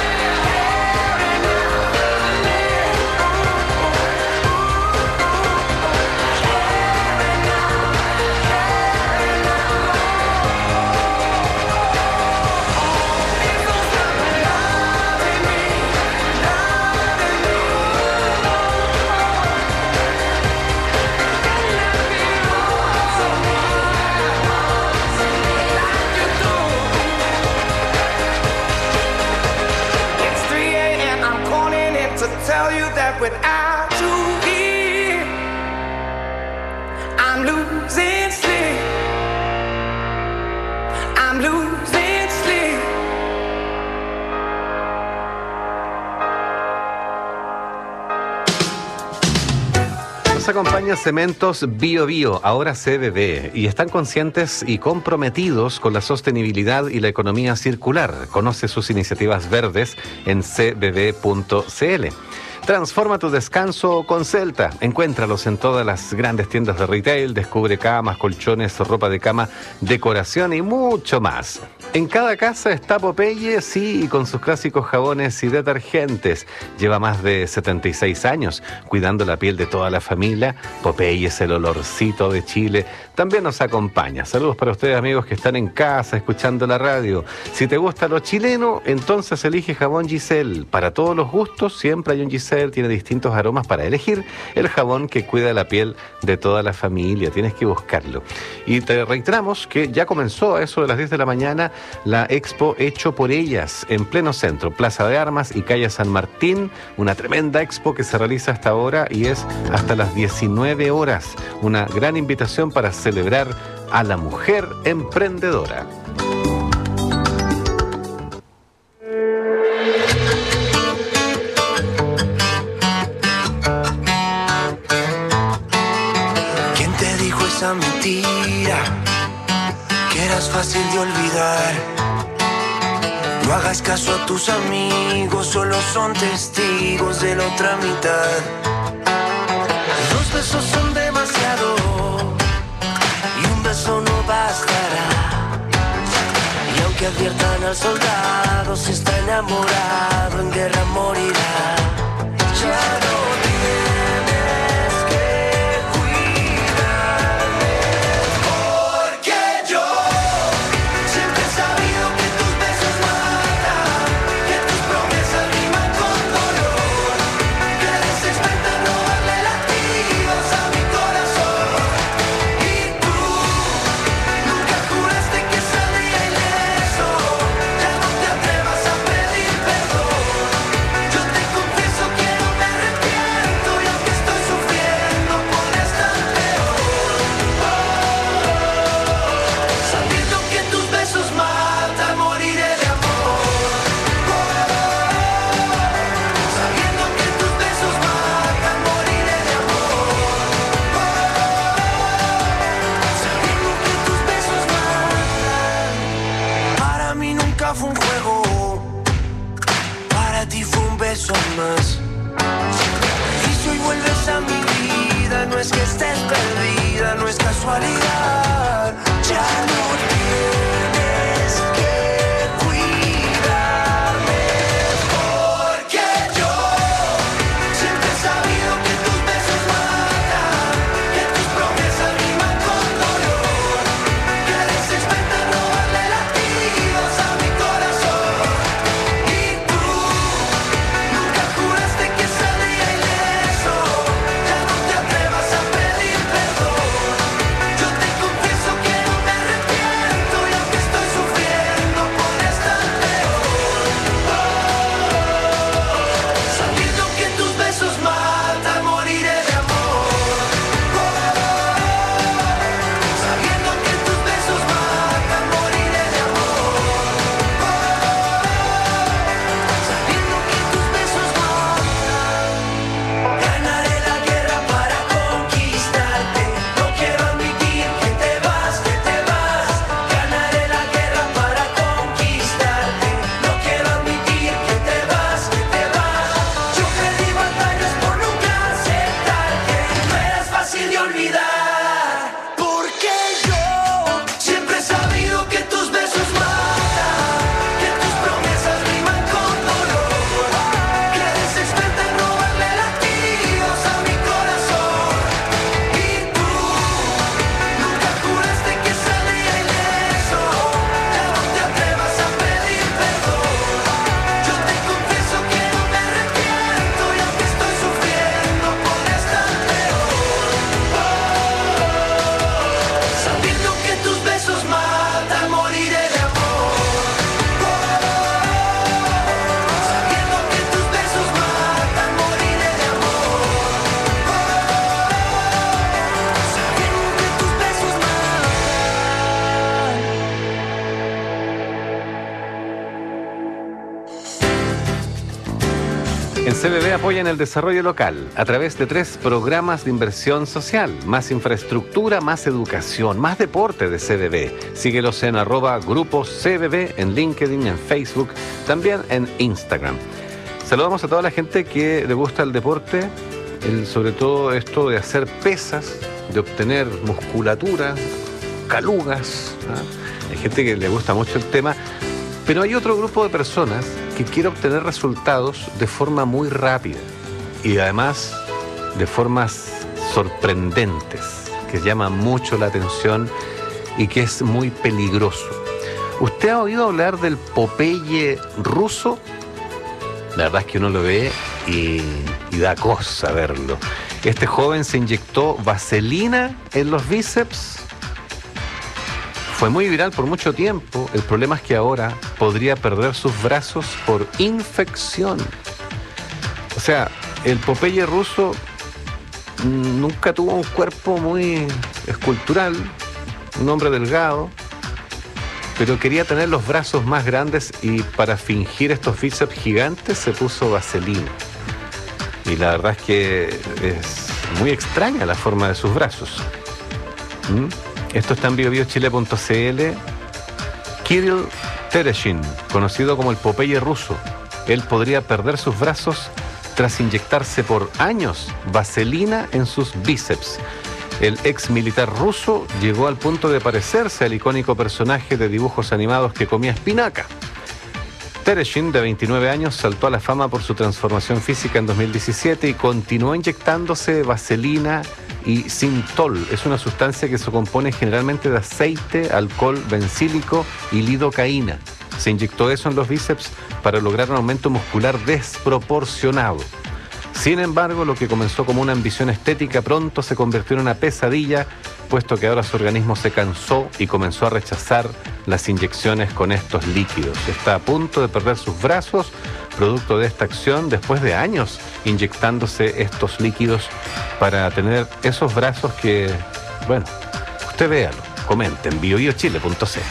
It's three a.m. I'm calling in to tell you that without you here, I'm losing sleep. I'm losing sleep. Nos acompaña Cementos Bio Bio, ahora C B B, y están conscientes y comprometidos con la sostenibilidad y la economía circular. Conoce sus iniciativas verdes en c b b punto c l. Transforma tu descanso con Celta. Encuéntralos en todas las grandes tiendas de retail. Descubre camas, colchones, ropa de cama, decoración y mucho más. En cada casa está Popeye, sí, y con sus clásicos jabones y detergentes. Lleva más de setenta y seis años cuidando la piel de toda la familia. Popeye es el olorcito de Chile. También nos acompaña. Saludos para ustedes, amigos que están en casa escuchando la radio. Si te gusta lo chileno, entonces elige jabón Giselle. Para todos los gustos, siempre hay un Giselle. Tiene distintos aromas para elegir el jabón que cuida la piel de toda la familia. Tienes que buscarlo. Y te reiteramos que ya comenzó a eso de las diez de la mañana la expo Hecho por Ellas en pleno centro, Plaza de Armas y calle San Martín. Una tremenda expo que se realiza hasta ahora y es hasta las diecinueve horas. Una gran invitación para celebrar a la mujer emprendedora. ¿Quién te dijo esa mentira? Que eras fácil de olvidar. No hagas caso a tus amigos, solo son testigos de la otra mitad. Dos besos son demasiado y un beso no bastará. Y aunque adviertan al soldado, si está enamorado en guerra morirá. Ya no tienes que cuidarme, porque yo siempre he sabido que tus besos matan, que tus promesas riman con dolor, que eres experta en robarle latidos a mi corazón. Y tú nunca juraste que saldría ileso. Ya no te atrevas a pedir perdón. Yo te confieso que no me arrepiento, y aunque estoy sufriendo por estar peor, sabiendo que tus besos matan, moriré de amor. Sabiendo que tus besos matan, moriré de amor. Sabiendo que tus besos matan. Para mí nunca fue un juego, para ti fue un beso más. Y si hoy vuelves a mi vida, no es que estés perdida, no es casualidad. Ya no tienes que cuidarme, porque yo siempre he sabido que tus besos matan, que tus promesas riman con dolor, que eres experta en robarle latidos a mi corazón. Y tú nunca juraste que saldría ileso. Ya no te atrevas a pedir perdón. Yo te confieso En C B B apoyan el desarrollo local a través de tres programas de inversión social: más infraestructura, más educación, más deporte de C B B. Síguelos en arroba Grupo C B B, en LinkedIn, en Facebook, también en Instagram. Saludamos a toda la gente que le gusta el deporte, el, sobre todo esto de hacer pesas, de obtener musculatura, calugas, ¿ah? Hay gente que le gusta mucho el tema, pero hay otro grupo de personas que quiere obtener resultados de forma muy rápida y además de formas sorprendentes, que llama mucho la atención y que es muy peligroso. ¿Usted ha oído hablar del Popeye ruso? La verdad es que uno lo ve y, y da cosa verlo. Este joven se inyectó vaselina en los bíceps. Fue muy viral por mucho tiempo. El problema es que ahora podría perder sus brazos por infección. O sea, el Popeye ruso nunca tuvo un cuerpo muy escultural, un hombre delgado, pero quería tener los brazos más grandes y para fingir estos bíceps gigantes se puso vaselina. Y la verdad es que es muy extraña la forma de sus brazos. ¿Mm? Esto está en bio bio chile punto c l. Kirill Tereshin, conocido como el Popeye ruso, él podría perder sus brazos tras inyectarse por años vaselina en sus bíceps. El ex militar ruso llegó al punto de parecerse al icónico personaje de dibujos animados que comía espinaca. Tereshin, de veintinueve años, saltó a la fama por su transformación física en dos mil diecisiete y continuó inyectándose vaselina y sintol. Es una sustancia que se compone generalmente de aceite, alcohol bencílico y lidocaína. Se inyectó eso en los bíceps para lograr un aumento muscular desproporcionado. Sin embargo, lo que comenzó como una ambición estética pronto se convirtió en una pesadilla, puesto que ahora su organismo se cansó y comenzó a rechazar las inyecciones con estos líquidos. Está a punto de perder sus brazos, producto de esta acción, después de años inyectándose estos líquidos para tener esos brazos que, bueno, usted véalo, comente en bio bio chile punto c l.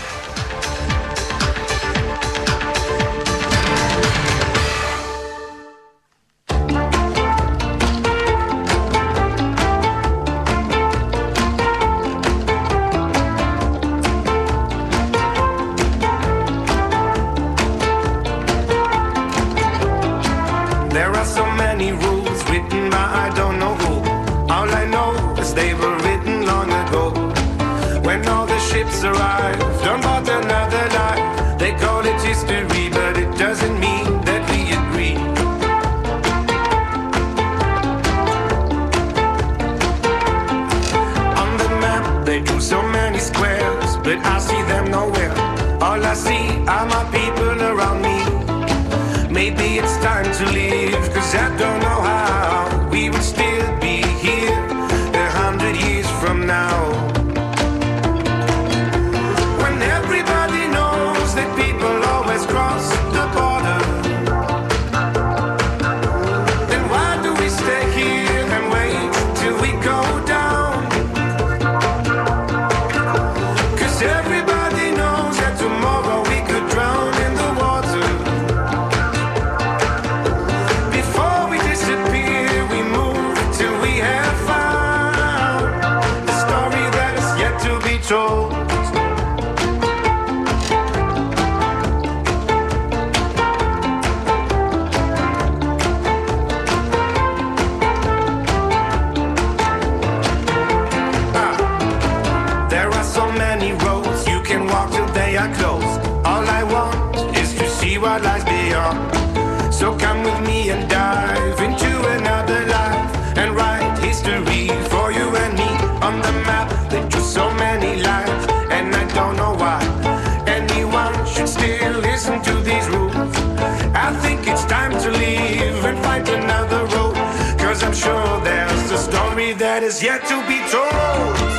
That is yet to be told.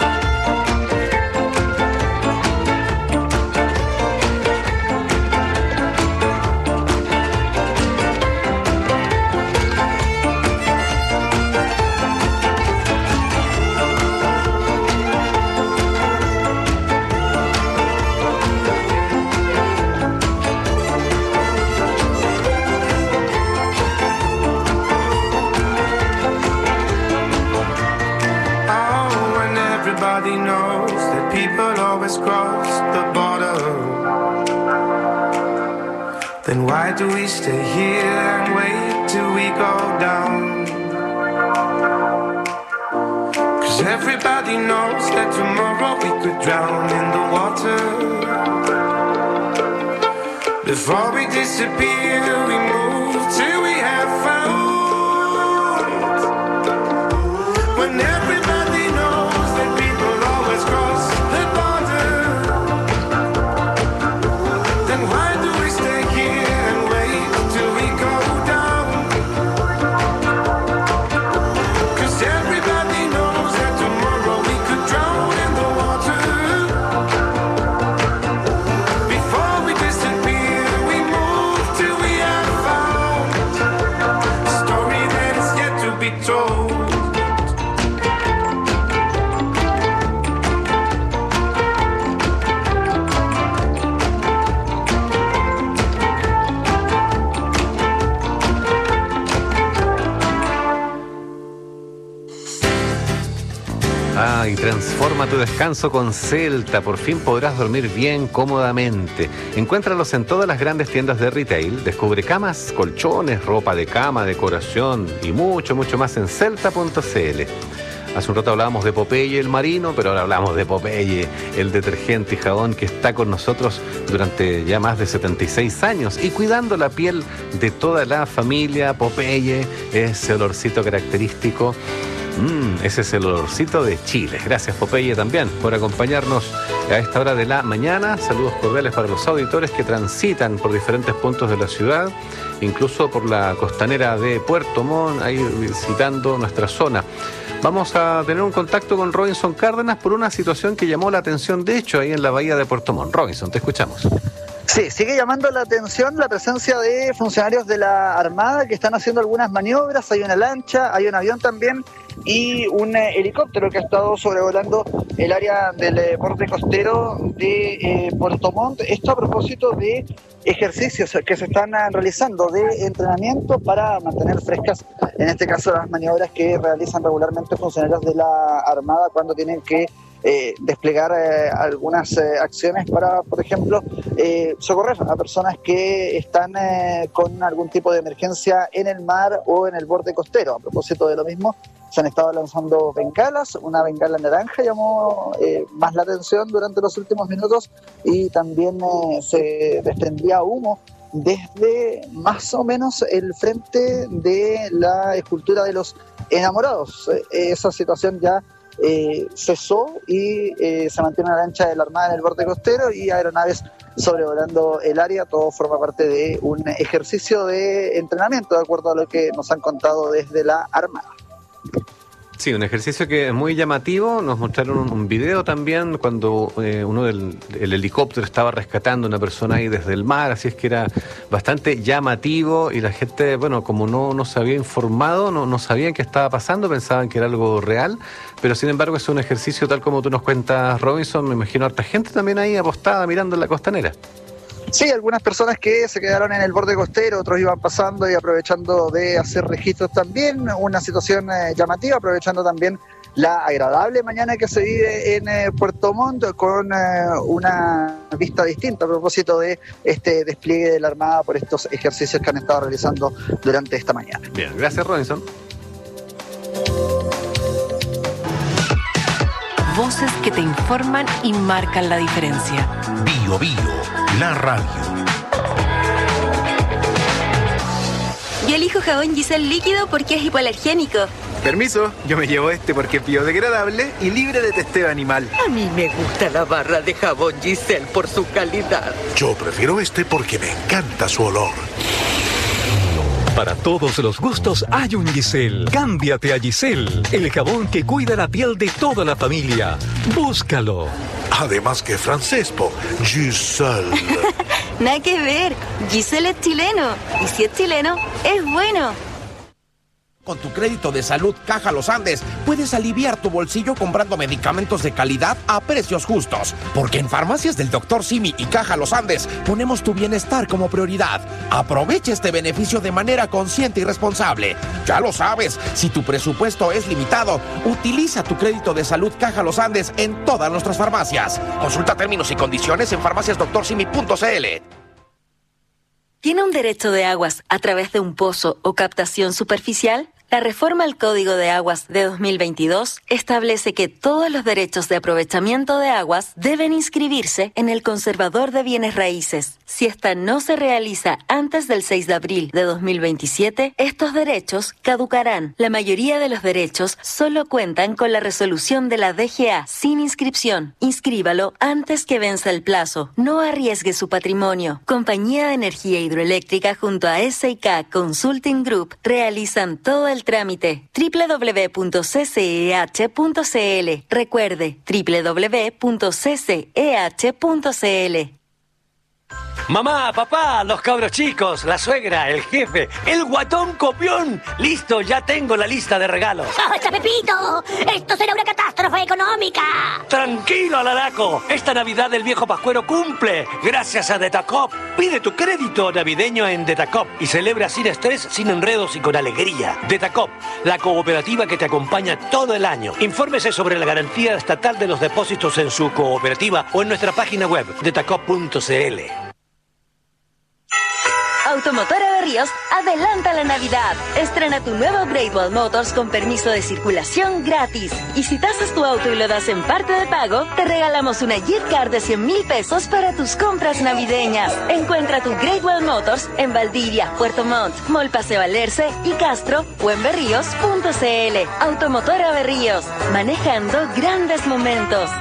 always cross the border, then why do we stay here and wait till we go down? Cause everybody knows that tomorrow we could drown in the water. Before we disappear, we move till we have found. When everybody knows that people always cross the border, then why do we stay here and wait till we go down? Cause everybody knows that tomorrow we could drown in the water. Before we disappear, we move till we have found a story that is yet to be told. Ah, y transforma tu descanso con Celta. Por fin podrás dormir bien, cómodamente. Encuéntralos en todas las grandes tiendas de retail. Descubre camas, colchones, ropa de cama, decoración y mucho, mucho más en celta punto c l. Hace un rato hablábamos de Popeye el marino, pero ahora hablamos de Popeye, el detergente y jabón que está con nosotros durante ya más de setenta y seis años y cuidando la piel de toda la familia. Popeye, ese olorcito característico. Mmm, ese es el olorcito de Chile. Gracias, Popeye, también por acompañarnos a esta hora de la mañana. Saludos cordiales para los auditores que transitan por diferentes puntos de la ciudad, incluso por la costanera de Puerto Montt, ahí visitando nuestra zona. Vamos a tener un contacto con Robinson Cárdenas por una situación que llamó la atención, de hecho, ahí en la bahía de Puerto Montt. Robinson, te escuchamos. Sí, sigue llamando la atención la presencia de funcionarios de la Armada que están haciendo algunas maniobras. Hay una lancha, hay un avión también y un eh, helicóptero que ha estado sobrevolando el área del eh, borde costero de eh, Puerto Montt. Esto a propósito de ejercicios que se están uh, realizando de entrenamiento para mantener frescas, en este caso, las maniobras que realizan regularmente funcionarios de la Armada cuando tienen que Eh, desplegar eh, algunas eh, acciones para, por ejemplo, eh, socorrer a personas que están eh, con algún tipo de emergencia en el mar o en el borde costero. A propósito de lo mismo, se han estado lanzando bengalas. Una bengala naranja llamó eh, más la atención durante los últimos minutos y también eh, se desprendía humo desde más o menos el frente de la escultura de los enamorados. Eh, esa situación ya Eh, cesó y eh, se mantiene una lancha de la Armada en el borde costero y aeronaves sobrevolando el área. Todo forma parte de un ejercicio de entrenamiento, de acuerdo a lo que nos han contado desde la Armada. Sí, un ejercicio que es muy llamativo. Nos mostraron un, un video también cuando eh, uno del el helicóptero estaba rescatando a una persona ahí desde el mar, así es que era bastante llamativo y la gente, bueno, como no, no se había informado, no, no sabían qué estaba pasando, pensaban que era algo real, pero sin embargo es un ejercicio tal como tú nos cuentas, Robinson. Me imagino harta gente también ahí apostada mirando en la costanera. Sí, algunas personas que se quedaron en el borde costero, otros iban pasando y aprovechando de hacer registros también. Una situación eh, llamativa, aprovechando también la agradable mañana que se vive en eh, Puerto Montt, con eh, una vista distinta a propósito de este despliegue de la Armada por estos ejercicios que han estado realizando durante esta mañana. Bien, gracias, Robinson. Voces que te informan y marcan la diferencia. Bio Bio, la radio. Yo elijo jabón Giselle líquido porque es hipoalergénico. Permiso, yo me llevo este porque es biodegradable y libre de testeo animal. A mí me gusta la barra de jabón Giselle por su calidad. Yo prefiero este porque me encanta su olor. Para todos los gustos hay un Giselle. Cámbiate a Giselle, el jabón que cuida la piel de toda la familia. Búscalo. Además que francés, po. Giselle. Nada que ver. Giselle es chileno. Y si es chileno, es bueno. Con tu crédito de salud Caja Los Andes, puedes aliviar tu bolsillo comprando medicamentos de calidad a precios justos. Porque en Farmacias del doctor Simi y Caja Los Andes ponemos tu bienestar como prioridad. Aprovecha este beneficio de manera consciente y responsable. Ya lo sabes, si tu presupuesto es limitado, utiliza tu crédito de salud Caja Los Andes en todas nuestras farmacias. Consulta términos y condiciones en farmacias doctor simi punto c l. ¿Tiene un derecho de aguas a través de un pozo o captación superficial? La reforma al Código de Aguas de dos mil veintidós establece que todos los derechos de aprovechamiento de aguas deben inscribirse en el Conservador de Bienes Raíces. Si esta no se realiza antes del seis de abril de dos mil veintisiete, estos derechos caducarán. La mayoría de los derechos solo cuentan con la resolución de la D G A sin inscripción. Inscríbalo antes que venza el plazo. No arriesgue su patrimonio. Compañía de Energía Hidroeléctrica junto a S I K Consulting Group realizan todo el trámite. doble u doble u doble u punto c c e h punto c l. Recuerde, doble u doble u doble u punto c c e h punto c l. Mamá, papá, los cabros chicos, la suegra, el jefe, el guatón copión. Listo, ya tengo la lista de regalos. ¡Basta, Pepito! ¡Esto será una catástrofe económica! Tranquilo, Alaraco. Esta Navidad el viejo pascuero cumple. Gracias a Detacop. Pide tu crédito navideño en Detacop y celebra sin estrés, sin enredos y con alegría. Detacop, la cooperativa que te acompaña todo el año. Infórmese sobre la garantía estatal de los depósitos en su cooperativa o en nuestra página web, detacop punto c l. Automotora Berríos adelanta la Navidad. Estrena tu nuevo Great Wall Motors con permiso de circulación gratis. Y si tasas tu auto y lo das en parte de pago, te regalamos una gift card de cien mil pesos para tus compras navideñas. Encuentra tu Great Wall Motors en Valdivia, Puerto Montt, Mall Paseo Alerce y Castro o en berríos punto c l. Automotora Berríos, manejando grandes momentos.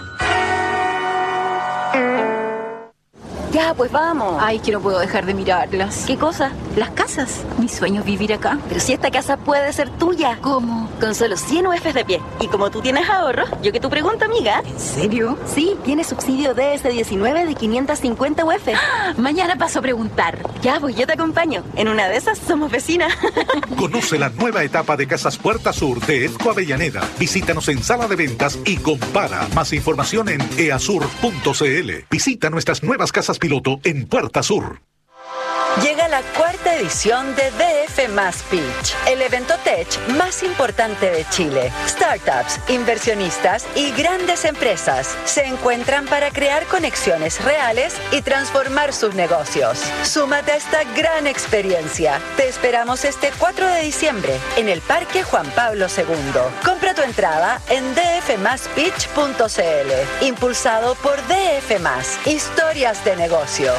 Ya, pues vamos. Ay, que no puedo dejar de mirarlas. ¿Qué cosa? Las casas. Mi sueño es vivir acá. Pero si esta casa puede ser tuya. ¿Cómo? Con solo cien U Fs de pie. Y como tú tienes ahorro, yo que tu pregunta, amiga. ¿En serio? Sí, tiene subsidio D S diecinueve de quinientos cincuenta U F. ¡Ah! Mañana paso a preguntar. Ya, pues yo te acompaño. En una de esas somos vecinas. Conoce la nueva etapa de Casas Puerta Sur de EFCO Avellaneda. Visítanos en sala de ventas y compara. Más información en e a sur punto c l. Visita nuestras nuevas casas piloto en Puerta Sur. Llega la cuarta edición de D F más Pitch, el evento tech más importante de Chile. Startups, inversionistas y grandes empresas se encuentran para crear conexiones reales y transformar sus negocios. Súmate a esta gran experiencia. Te esperamos este cuatro de diciembre en el Parque Juan Pablo segundo. Compra tu entrada en d f más pitch punto c l. Impulsado por D F más, historias de negocio.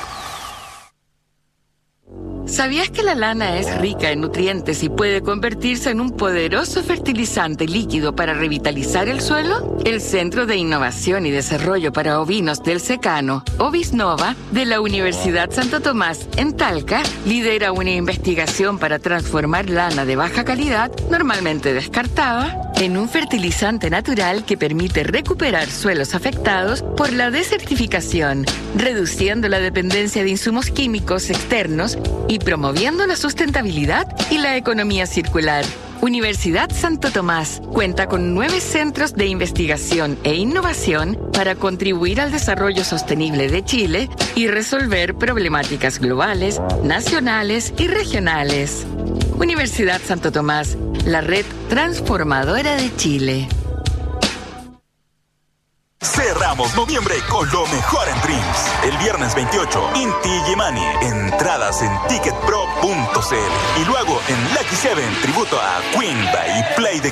¿Sabías que la lana es rica en nutrientes y puede convertirse en un poderoso fertilizante líquido para revitalizar el suelo? El Centro de Innovación y Desarrollo para Ovinos del Secano, Ovisnova, de la Universidad Santo Tomás en Talca, lidera una investigación para transformar lana de baja calidad, normalmente descartada, en un fertilizante natural que permite recuperar suelos afectados por la desertificación, reduciendo la dependencia de insumos químicos externos y promoviendo la sustentabilidad y la economía circular. Universidad Santo Tomás cuenta con nueve centros de investigación e innovación para contribuir al desarrollo sostenible de Chile y resolver problemáticas globales, nacionales y regionales. Universidad Santo Tomás, la red transformadora de Chile. Cerramos noviembre con lo mejor en drinks. El viernes veintiocho, Inti Yemani. Entradas en ticket pro punto c l. Y luego en Lucky Seven, tributo a Queen by Play the